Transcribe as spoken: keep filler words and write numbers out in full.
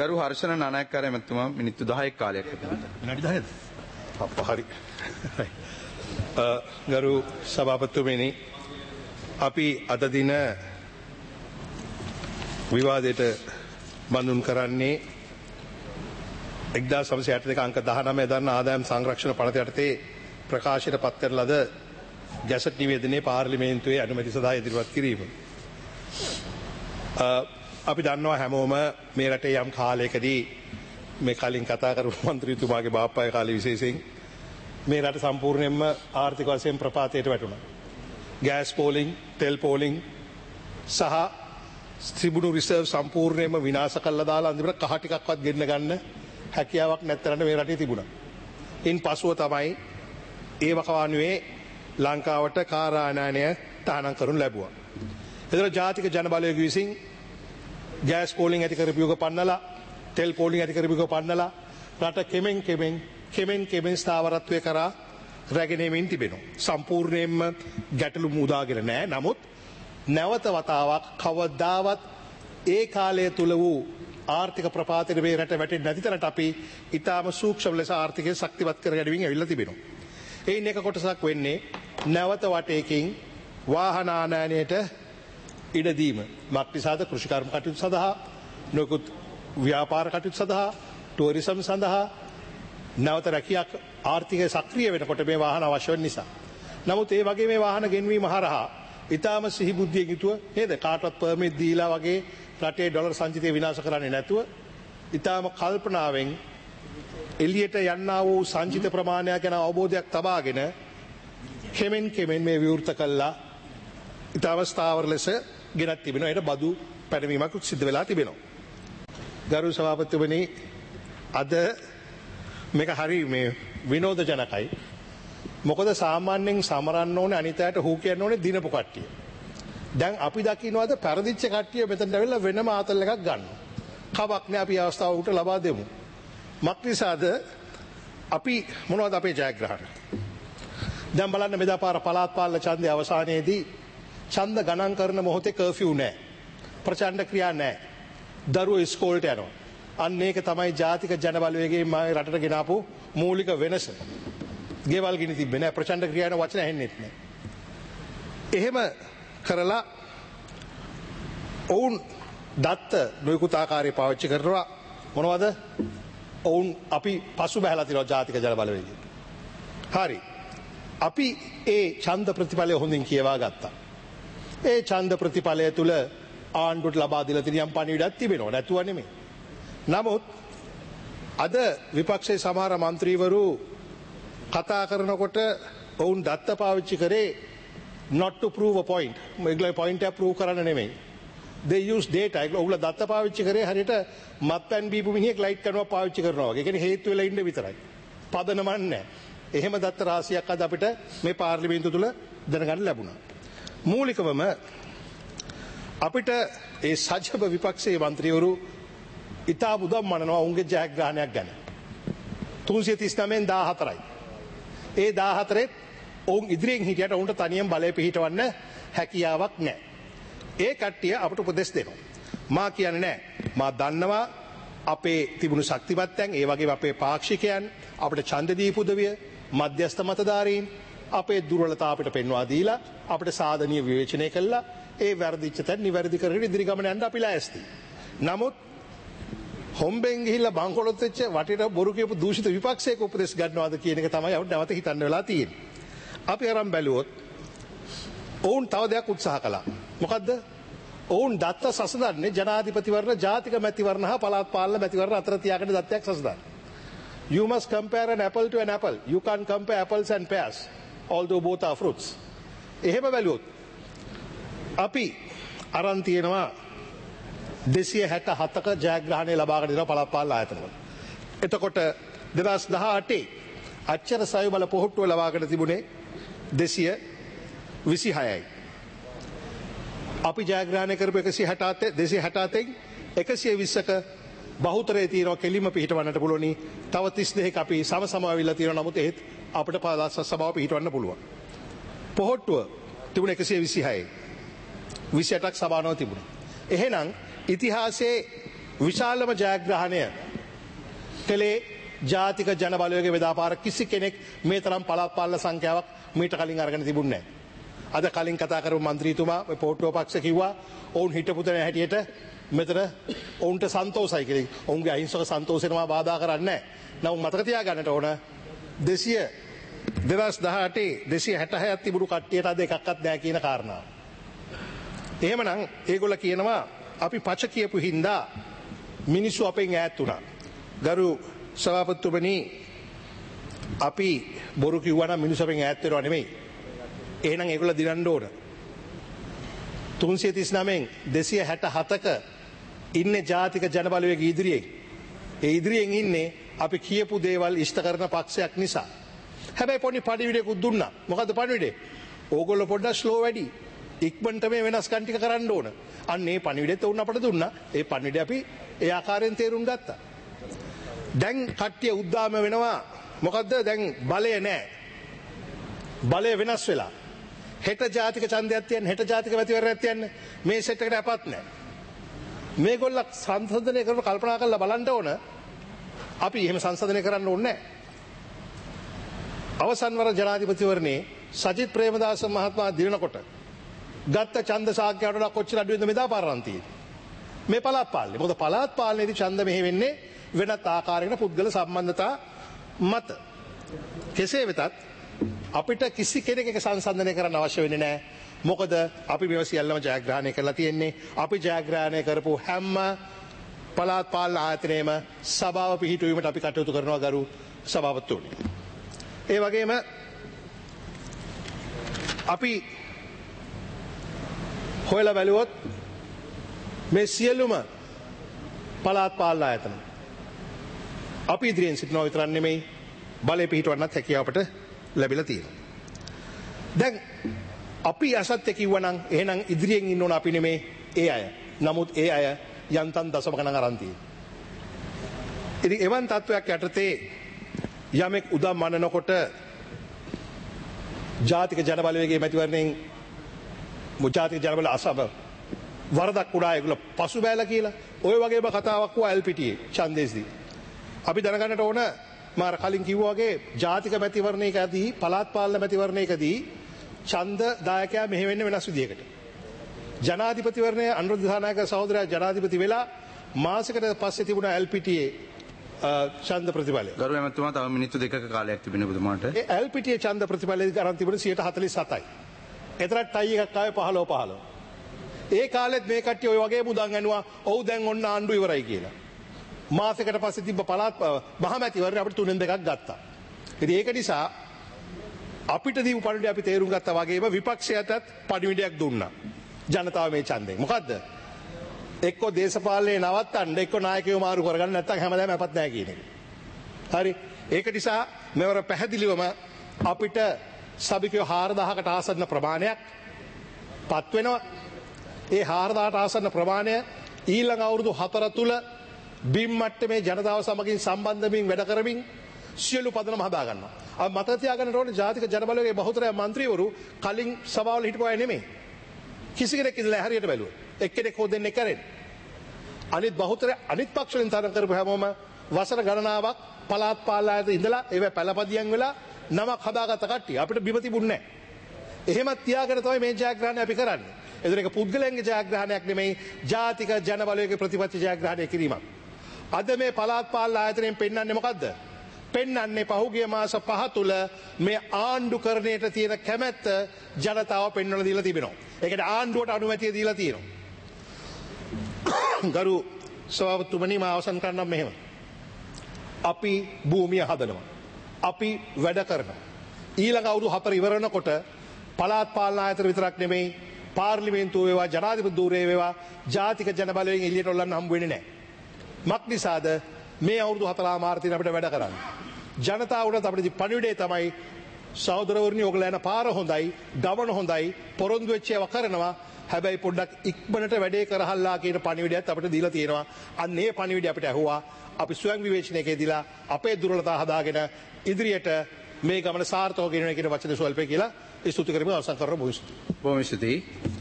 ගරු හර්ෂණ නානායක්කාර මැතිතුමා මිනිත්තු දහයක් කාලයක් ලැබෙනවා. විනාඩි දහයද? අප්පා හරි. ගරු සභාපතිතුමනි, අපි අද දින විවාදයට බඳුන් කරන්නේ එක්දාස් නවසිය අට දෙක අංක දහනවය දරන ආදායම් සංරක්ෂණ පනත යටතේ ප්‍රකාශයට පත් කරන ලද ගැසට් නිවේදනයේ පාර්ලිමේන්තුවේ අනුමැතිය සඳහා ඉදිරිපත් කිරීම. අපි දන්නවා හැමෝම මේ රටේ යම් කාලයකදී මේ කලින් කතා කරපු මන්ත්‍රීතුමාගේ බාප්පාගේ කාලේ විශේෂයෙන් මේ රට සම්පූර්ණයෙන්ම ආර්ථික වශයෙන් ප්‍රපාතයට වැටුණා. ගෑස් පෝලිං, තෙල් පෝලිං සහ තිබුණු රිසර්ව් සම්පූර්ණයෙන්ම විනාශ කළා දාලා අන්තිමට කහ ටිකක්වත් ගෙන්න ගන්න හැකියාවක් නැත්තරන්න මේ රටේ තිබුණා. ඉන් පසුව තමයි ඒ වකවානුවේ ලංකාවට කාර්යානය තහනම් කරනු ලැබුවා. එතන ජාතික ජනබලය විසින් ගෑස් පෝලිං ඇති කරපියුක පන්නලා, තෙල් පෝලිං ඇති කරපියුක පන්නලා රට කෙමෙන් කෙමෙන් කෙමෙන් කෙමෙන් ස්ථාවරත්වය කරා රැගෙන යමින් තිබෙනවා. සම්පූර්ණයෙන්ම ගැටලු මුදාගෙන නැහැ. නමුත් නැවත වතාවක් කවදාවත් ඒ කාලය තුල වූ ආර්ථික ප්‍රපාතයට මේ රට වැටෙන්නේ නැති තරමට අපි ඊටාම සූක්ෂම ලෙස ආර්ථිකය ශක්තිමත් කරගැනීමෙන් ඇවිල්ලා තිබෙනවා. එයින් එක කොටසක් වෙන්නේ නැවත වටේකින් වාහන ආනයනයට ඉඩ දීම. මක්නිසාද? කෘෂිකර්ම කටයුතු සඳහා, නොයෙකුත් ව්‍යාපාර කටයුතු සඳහා, ටුවරිසම් සඳහා නැවත රැකියාවක් ආර්ථිකය සක්‍රිය වෙනකොට මේ වාහන අවශ්‍ය වෙන නිසා. නමුත් ඒ වගේ මේ වාහන ගෙන්වීම හරහා ඊටාම සිහි බුද්ධියෙන් යුතුව නේද කාටවත් පර්මිට් දීලා වගේ රටේ ඩොලර් සංචිතය විනාශ කරන්නේ නැතුව ඊටාම කල්පනාවෙන් එළියට යන්නා වූ සංචිත ප්‍රමාණයක් ගැන අවබෝධයක් තබාගෙන කෙමෙන් කෙමෙන් මේ විවෘත කළා ඊටාම ස්ථාවර ලෙස ගෙනත් තිබෙනවා. ඒකට බදු පැනවීමක් සිද්ධ වෙලා තිබෙනවා. ගරු සභාපතිතුමනි, අද මේක හරි මේ විනෝදජනකයි. මොකද සාමාන්‍යයෙන් සමරන්න ඕනේ අනිතයට හූ කියන්න ඕනේ දිනපු කට්ටිය. දැන් අපි දකින්නවාද පරදිච්ච කට්ටිය මෙතනට ඇවිල්ලා වෙනම ආතල් එකක් ගන්නවා. කවක් නෑ, අපි අවස්ථාව උට ලබා දෙමු. මක්නිසාද අපි මොනවද අපේ ජයග්‍රහණ? දැන් බලන්න මෙදා පාර පළාත් පාලන ඡන්දයේ අවසානයේදී ඡන්ද ගණන් කරන මොහොතේ කර්ෆියු නෑ. ප්‍රචණ්ඩ ක්‍රියා නෑ. දරුවෝ ඉස්කෝලේට යනවා. අන්න ඒක තමයි ජාතික ජනබලවේගයෙන් මම රටට ගෙනාපු මූලික වෙනස. ගෙවල් ගිනි තිබ්බේ නෑ, ප්‍රචණ්ඩ ක්‍රියාන වචන ඇහෙන්නෙත් නෑ. එහෙම කරලා ඔවුන් දත්ත නොයෙකුත් ආකාරයේ පාවිච්චි කරනවා. මොනවද? ඔවුන් අපි පසු බහැලා තිනවා ජාතික ජනබලවේගයෙන්. හරි. අපි ඒ ඡන්ද ප්‍රතිඵලය හොඳින් කියවා ගත්තා. ඒ ඡන්ද ප්‍රතිඵලය තුල ආණ්ඩුවට ලබා දීලා තියෙන යම් පණිවිඩයක් තිබෙනවා. නැතුව නෙමෙයි. නමුත් අද විපක්ෂයේ සමහර മന്ത്രിවරු කතා කරනකොට ඔවුන් දත්ත පාවිච්චි කරේ not to prove a point. ඒගොල්ලෝ point එක prove කරන්න නෙමෙයි. they use data. ඒගොල්ලෝ දත්ත පාවිච්චි කරේ හරියට මත්පැන් බීපු මිනිහෙක් ලයිට් කරනවා පාවිච්චි කරනවා වගේ. ඒ කියන්නේ හේතු වෙලා ඉන්න විතරයි. පදනමක් නැහැ. එහෙම දත්ත රාශියක් අද අපිට මේ පාර්ලිමේන්තුව තුල දැනගන්න ලැබුණා. මූලිකවම අපිට ඒ සජීව විපක්ෂයේ മന്ത്രിවරු ඉතා බුදම් මනනවා උන්ගේ ජයග්‍රහණයක් ගැන. තුන්සිය තිස් නවයෙන් දාහතරයි. ඒ දාහතරෙත් ඔවුන් ඉදිරියෙන් හිටියට ඔවුන්ට තනියෙන් බලය පිහිටවන්න හැකියාවක් නැහැ. ඒ කට්ටිය අපට උපදෙස් දෙනවා. මා කියන්නේ නැහැ. මා දන්නවා අපේ තිබුණු ශක්තිමත්යන්, ඒ වගේම අපේ පාක්ෂිකයන්, අපිට ඡන්ද දීපු උදවිය, මධ්‍යස්ථ මතධාරීන් අපේ දුර්වලතා අපිට පෙන්වා දීලා අපිට සාධනීය විවේචනය කළා. ඒ වැරදිච්ච තැන් නිවැරදි කරගෙන ඉදිරි ගමන යන්න අපි ලෑස්ති. නමුත් හොම්බෙන් ගිහිල්ලා බංකොලොත් වෙච්ච වටේට බොරු කියපු දූෂිත විපක්ෂයක උපදෙස් ගන්නවාද කියන එක තමයි අපිට නැවත හිතන්න වෙලා තියෙන්නේ. අපි අරන් බැලුවොත් ඔවුන් තව දෙයක් උත්සාහ කළා. මොකද්ද? ඔවුන් දත්ත සසඳන්නේ ජනාධිපතිවරණ, ජාතික මැතිවරණ හා පළාත් පාලන මැතිවරණ අතර තියාගෙන දත්තයක් සසඳන්නේ. You must compare an apple to an apple. You can't compare apples and pears, although both are fruits. එහෙම බැලුවොත් අපි අරන් තියෙනවා දෙසිය හැට හතක ජයග්‍රහණය ලබාගෙන දෙනවා පළාත් පාලන ආයතනවල. එතකොට දෙදහස් දහඅටේ අච්චර සයු බල පොහොට්ටුව ලබාගෙන තිබුණේ දෙසිය විසිහයයි. අපි ජයග්‍රහණය කරපු එකසිය හැටඅට දෙසිය හැටඅටෙන් එකසිය විස්සක බහුතරයේ තියෙනවා කෙලිම පිහිටවන්නට පුළුවනි. තව තිස් දෙකක අපි සම සම වෙවිලා තියෙනවා. නමුත් ඒත් අපිට පළාත් සභාව පිහිටවන්න පුළුවන්. පොහොට්ටුව තිබුණ එකසිය විසිහයයි. විසිඅටක් සභානාව තිබුණා. එහෙනම් ඉතිහාසයේ විශාලම ජයග්‍රහණය කළේ ජාතික ජන බලවේගයේ ව්‍යාපාර කිසි කෙනෙක් මේ තරම් පළාත් පාලන සංඛ්‍යාවක් මීට කලින් අරගෙන තිබුණේ නැහැ. අද කලින් කතා කරපු മന്ത്രിතුමා මේ පොට්ටුව පක්ෂ කිව්වා ඔවුන් හිටපු තැන හැටියට මෙතන ඔවුන්ට සන්තෝෂයි කියලා. ඔවුන්ගේ අහිංසක සන්තෝෂෙනවා බාධා කරන්නේ නැහැ. නමුත් මතක තියාගන්නට ඕන දෙසිය දෙදහස් දහඅටේ දෙසිය හැටහයක් තිබුණු කට්ටියට අද එකක්වත් නැහැ කියන කාරණාව. එහෙමනම් ඒගොල්ල කියනවා අපි පච කියපු හින්දා මිනිස්සු අපෙන් ඈත් වුණා. ගරු සභාපතිතුමනි අපි බොරු කිව්වනම් මිනිස්සු අපෙන් ඈත් වෙනව නෙමෙයි. එහෙනම් ඒගොල්ල දිනන්න ඕන. තුන්සිය තිස්නවයෙන් දෙසිය හැටහතක ඉන්නේ ජාතික ජන බලවේග ඉදිරියේ. ඒ ඉදිරියෙන් ඉන්නේ අපි කියපු දේවල් ඉෂ්ට කරන පක්ෂයක් නිසා. හැබැයි පොඩි පණිවිඩයක්ත් දුන්නා. මොකද්ද පණිවිඩේ? ඕගොල්ලෝ පොඩ්ඩක් ස්ලෝ වැඩි. ඉක්මනට මේ වෙනස්කම් ටික කරන්න ඕන. අන්න ඒ පණිවිඩෙත් උන් අපට දුන්නා. ඒ පණිවිඩය අපි ඒ ආකාරයෙන් තේරුම් ගත්තා. දැන් කට්ටිය උද්දාම වෙනවා. මොකද්ද දැන් බලය නැහැ. බලය වෙනස් වෙලා. හෙට ජාතික ඡන්දයක් තියන්න හෙට ජාතික මැතිවරණයක් තියන්න මේ සෙට් එකට අපත් නැහැ. මේගොල්ල සංසන්දනය කරන කල්පනා කරලා බලන්න ඕන. අපි එහෙම සංසන්දනය කරන්න ඕනේ නැහැ. අවසන් වර ජනාධිපතිවරණේ සජිත් ප්‍රේමදාස මහත්මයා දිනනකොට ගත්ත ඡන්ද සාක්කයට වඩා කොච්චර අඩු වෙනද මෙදා පාරන්තියේ. මේ පළාත් පාලනේ. මොකද පළාත් පාලනයේදී ඡන්ද මෙහෙ වෙන්නේ වෙනත් ආකාරයකට පුද්ගල සම්බන්ධතා මත. කෙසේ වෙතත් අපිට කිසි කෙනෙක් එක සංසන්දනය කරන්න අවශ්‍ය වෙන්නේ නැහැ. මොකද අපි මේව සියල්ලම ජයග්‍රහණය කරලා තියෙන්නේ. අපි ජයග්‍රහණය කරපු හැම පළාත් පාලන ආයතනයේම සභාව පිහිටුවීමට අපි කටයුතු කරනවා ගරු සභාපතිතුමනි. ඒ වගේම අපි හොයලා බැලුවොත් මේ සියලුම පළාත් පාලන ආයතන අපි ඉදිරියෙන් සිටිනවා විතරක් නෙමෙයි බලය පිහිටවන්නත් හැකියාවට ලැබිලා තියෙනවා. දැන් අපි අසත්‍ය කිව්වනම් එහෙනම් ඉදිරියෙන් ඉන්න ඕන අපි නෙමේ ඒ අය. නමුත් ඒ අය යන්තම් දශම ගණන් අරන් තියෙනවා. ඉතින් එවන් තත්වයක් යටතේ යමෙක් උදම් මනනකොට ජාතික ජන බලවේගයේ මැතිවරණයෙන් ජාතික ජන බල අසබ වරදක් උඩා ඒගොල්ල පසු බෑලා කියලා ඔය වගේම කතාවක් වුණා එල් පී ටී ඒ ඡන්දේස්දී. අපි දැනගන්නට ඕන මාර කලින් කිව්වා වගේ ජාතික මැතිවරණයකදී පළාත් පාලන මැතිවරණයකදී ඡන්ද දායකයා මෙහෙ වෙන්නේ වෙනස් විදියකට. ජනාධිපතිවරණය අනුරුද්ධ දිසානායක සහෝදරයා ජනාධිපති වෙලා මාසයකට පස්සේ තිබුණා එල් පී ටී ඒ ඡන්ද ප්‍රතිඵලය. ගරු ඇමතුමා තව මිනිත්තු දෙකක කාලයක් තිබෙන ඔබතුමාට. ඒ එල් පී ටී ඒ ඡන්ද ප්‍රතිඵලය ගණන් තිබුණේ සියයට හතළිස් හතයි. එතරම් ටයි එකක් ආවේ පහළොව පහළොව. ඒ කාලෙත් මේ කට්ටිය ඔය වගේ මුදන් ඇනුවා. ඔව් දැන් ඔන්න ආණ්ඩුව ඉවරයි කියලා. මාසයකට පස්සේ තිබ්බ පළාත් මහමැතිවරණ අපිට තුනෙන් දෙකක් ගත්තා. ඉතින් ඒක නිසා අපිට දීපු පණිවිඩය අපි තේරුම් ගත්තා වගේම විපක්ෂයටත් පණිවිඩයක් දුන්නා. ජනතාව මේ ඡන්දයෙන්. මොකද්ද? එක්ක දේශපාලනේ නවත්තන්න එක්ක නායකයෝ මාරු කරගන්න නැත්නම් හැමදාම අපත් නැහැ කියන එක. හරි. ඒක නිසා මෙවර පැහැදිලිවම අපිට සභිකයෝ හාරදහකට ආසන්න ප්‍රමාණයක් පත් වෙනවා. ඒ හාරදහට ආසන්න ප්‍රමාණය ඊළඟ අවුරුදු හතර තුල බිම් මට්ටමේ ජනතාව සමගින් සම්බන්ධ වෙමින් වැඩ කරමින් සියලු පදනම හදා ගන්නවා. අපි මතක තියාගන්න ඕනේ ජාතික ජන බලවේගයේ බහුතරය മന്ത്രിවරු කලින් සභාවල හිටපු අය නෙමෙයි. කිසි කෙනෙක් ඉඳලා හරියට බැලුවා. එක්කෙනෙක් හෝ දෙන්නෙක් කරන්නේ. අනිත් බහුතරය අනිත් පක්ෂ වලින් තරම් කරපු හැමෝම වසර ගණනාවක් පළාත් පාලනයට ඉඳලා ඒව පළපදියම් වෙලා නමක් හදාගත්ත කට්ටිය අපිට බිම තිබුණේ නැහැ. එහෙමත් තියාගෙන තමයි මේ ජයග්‍රහණය අපි කරන්නේ. ඒතර එක පුද්ගලයන්ගේ ජයග්‍රහණයක් නෙමෙයි ජාතික ජන බලවේගයේ ප්‍රතිපත්ති ජයග්‍රහණය කිරීමක්. අද මේ පළාත් පාලන ආයතනයෙන් පෙන්වන්නේ මොකද්ද? පෙන්වන්නේ පහුගිය මාස පහ තුල මේ ආණ්ඩුකරණයට තියෙන කැමැත්ත ජනතාව පෙන්වලා දීලා තිබෙනවා. ඒකට ආණ්ඩුවට අනුමැතිය දීලා තියෙනවා. ගරු සභාපතිතුමනි මම අවසන් කරන්නම් මෙහෙම. අපි භූමිය හදනවා. අපි වැඩ කරනවා. ඊළඟ අවුරුදු හතර ඉවර වෙනකොට පළාත් පාලන ආයතන විතරක් නෙමෙයි පාර්ලිමේන්තුව වේවා ජනාධිපති ධූරය වේවා ජාතික ජන බලවේගයෙන් එළියට ඔල්ලන්න හම්බ වෙන්නේ නැහැ. මක් නිසාද මේ අවුරුදු හතරමාරතින් අපිට වැඩ කරන්න. ජනතාවට අපිට පණිවිඩය තමයි සහෝදරවරුනි ඔයගොල්ලෝ යන පාර හොඳයි, ගමන හොඳයි, පොරොන්දු වෙච්ච ඒවා කරනවා. හැබැයි පොඩ්ඩක් ඉක්මනට වැඩේ කරහල්ලා කියන පණිවිඩයත් අපිට දීලා තියෙනවා. අන්න ඒ පණිවිඩය අපිට ඇහුවා. අපි ස්වයං විවේචනයකදීලා අපේ දුර්වලතා හදාගෙන ඉදිරියට මේ ගමන සාර්ථකව ගෙනියන කියන වචන ස්වල්පේ කියලා ස්තුති කරමින් අවසන් කරමු. බොහොම ස්තුතියි.